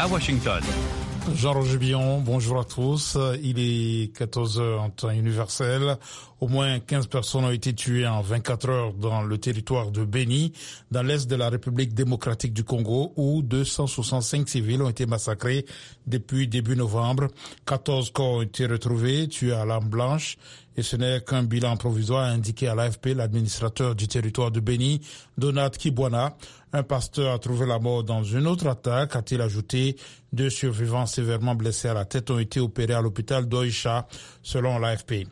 à Washington. Jean-Roger Billon, bonjour à tous. Il est 14h en temps universel. Au moins 15 personnes ont été tuées en 24 heures dans le territoire de Beni, dans l'est de la République démocratique du Congo, où 265 civils ont été massacrés depuis début novembre. 14 corps ont été retrouvés, tués à l'arme blanche. Et ce n'est qu'un bilan provisoire, a indiqué à l'AFP l'administrateur du territoire de Beni, Donat Kibwana. Un pasteur a trouvé la mort dans une autre attaque, a-t-il ajouté. 2 survivants sévèrement blessés à la tête ont été opérés à l'hôpital d'Oïcha, selon l'AFP.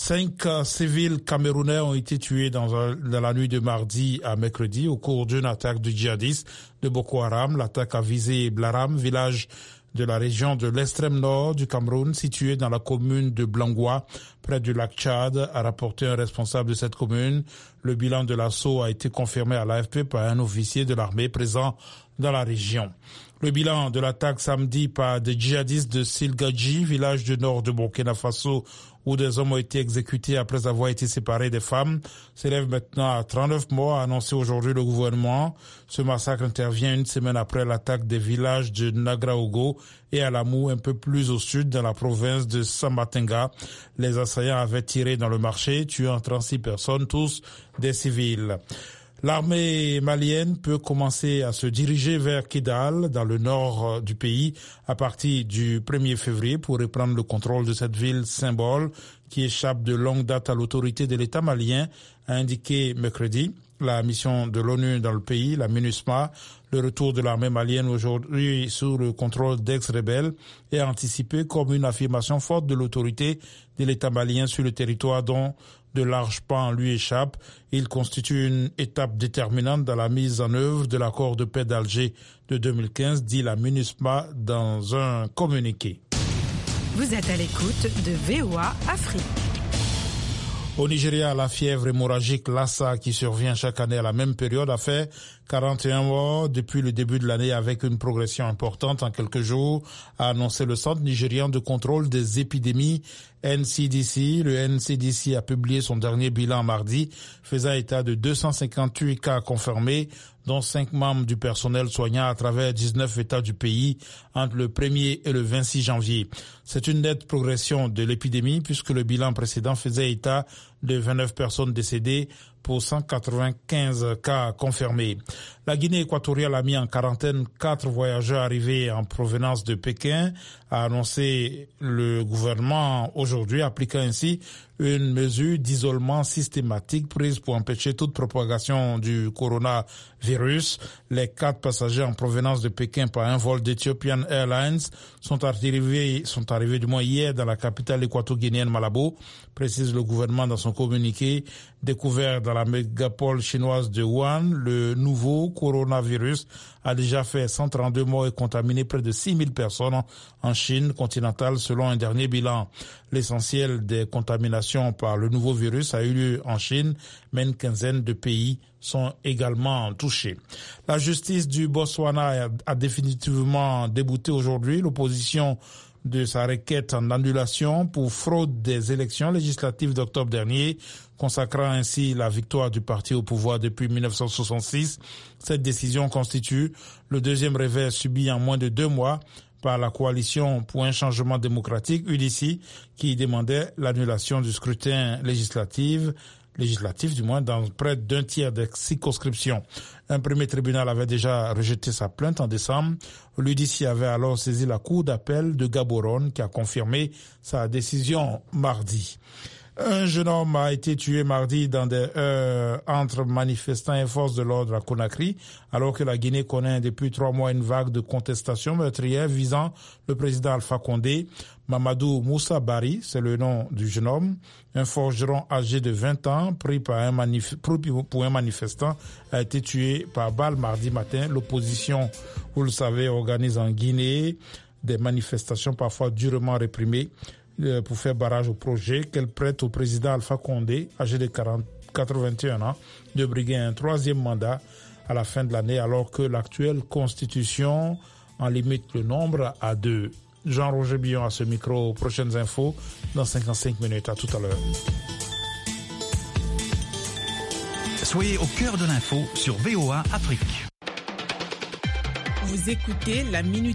5 civils camerounais ont été tués dans la nuit de mardi à mercredi au cours d'une attaque de djihadistes de Boko Haram. L'attaque a visé Blaram, village de la région de l'extrême nord du Cameroun, située dans la commune de Blangwa, près du lac Tchad, a rapporté un responsable de cette commune. Le bilan de l'assaut a été confirmé à l'AFP par un officier de l'armée présent dans la région. Le bilan de l'attaque samedi par des djihadistes de Silgadji, village du nord de Burkina Faso, où des hommes ont été exécutés après avoir été séparés des femmes, s'élève maintenant à 39 morts, a annoncé aujourd'hui le gouvernement. Ce massacre intervient une semaine après l'attaque des villages de Nagraogo et Alamou, un peu plus au sud, dans la province de Samatenga. Les assaillants avaient tiré dans le marché, tuant 36 personnes, tous des civils. L'armée malienne peut commencer à se diriger vers Kidal, dans le nord du pays, à partir du 1er février pour reprendre le contrôle de cette ville symbole qui échappe de longue date à l'autorité de l'État malien, a indiqué mercredi la mission de l'ONU dans le pays, la MINUSMA. Le retour de l'armée malienne aujourd'hui sous le contrôle d'ex-rebelles est anticipé comme une affirmation forte de l'autorité de l'État malien sur le territoire dont de larges pans lui échappent. Il constitue une étape déterminante dans la mise en œuvre de l'accord de paix d'Alger de 2015, dit la MINUSMA dans un communiqué. Vous êtes à l'écoute de VOA Afrique. Au Nigeria, la fièvre hémorragique Lassa, qui survient chaque année à la même période, a fait 41 morts depuis le début de l'année avec une progression importante en quelques jours, a annoncé le Centre nigérian de contrôle des épidémies NCDC. Le NCDC a publié son dernier bilan mardi, faisant état de 258 cas confirmés, dont 5 membres du personnel soignant à travers 19 États du pays entre le 1er et le 26 janvier. C'est une nette progression de l'épidémie puisque le bilan précédent faisait état de 29 personnes décédées pour 195 cas confirmés. La Guinée équatoriale a mis en quarantaine 4 voyageurs arrivés en provenance de Pékin, a annoncé le gouvernement aujourd'hui, appliquant ainsi une mesure d'isolement systématique prise pour empêcher toute propagation du coronavirus. Les 4 passagers en provenance de Pékin par un vol d'Ethiopian Airlines sont arrivés du moins hier dans la capitale équato-guinéenne Malabo, précise le gouvernement dans son communiqué. Découvert dans la mégapole chinoise de Wuhan, le nouveau coronavirus a déjà fait 132 morts et contaminé près de 6000 personnes en Chine continentale selon un dernier bilan. L'essentiel des contaminations par le nouveau virus a eu lieu en Chine, mais une quinzaine de pays sont également touchés. La justice du Botswana a définitivement débouté aujourd'hui l'opposition de sa requête en annulation pour fraude des élections législatives d'octobre dernier, consacrant ainsi la victoire du parti au pouvoir depuis 1966. Cette décision constitue le deuxième revers subi en moins de 2 mois par la coalition pour un changement démocratique, UDC, qui demandait l'annulation du scrutin législatif du moins dans près d'un tiers des circonscriptions. Un premier tribunal avait déjà rejeté sa plainte en décembre. L'UDC avait alors saisi la cour d'appel de Gaborone qui a confirmé sa décision mardi. Un jeune homme a été tué mardi dans des heurts entre manifestants et forces de l'ordre à Conakry, alors que la Guinée connaît depuis 3 mois une vague de contestations meurtrières visant le président Alpha Condé. Mamadou Moussa Bari, c'est le nom du jeune homme, un forgeron âgé de 20 ans, pris pour un manifestant, a été tué par balle mardi matin. L'opposition, vous le savez, organise en Guinée des manifestations parfois durement réprimées pour faire barrage au projet qu'elle prête au président Alpha Condé, âgé de 81 ans, de briguer un 3e mandat à la fin de l'année, alors que l'actuelle constitution en limite le nombre à 2. Jean-Roger Billon à ce micro. Prochaines infos dans 55 minutes. À tout à l'heure. Soyez au cœur de l'info sur VOA Afrique. Vous écoutez la Minute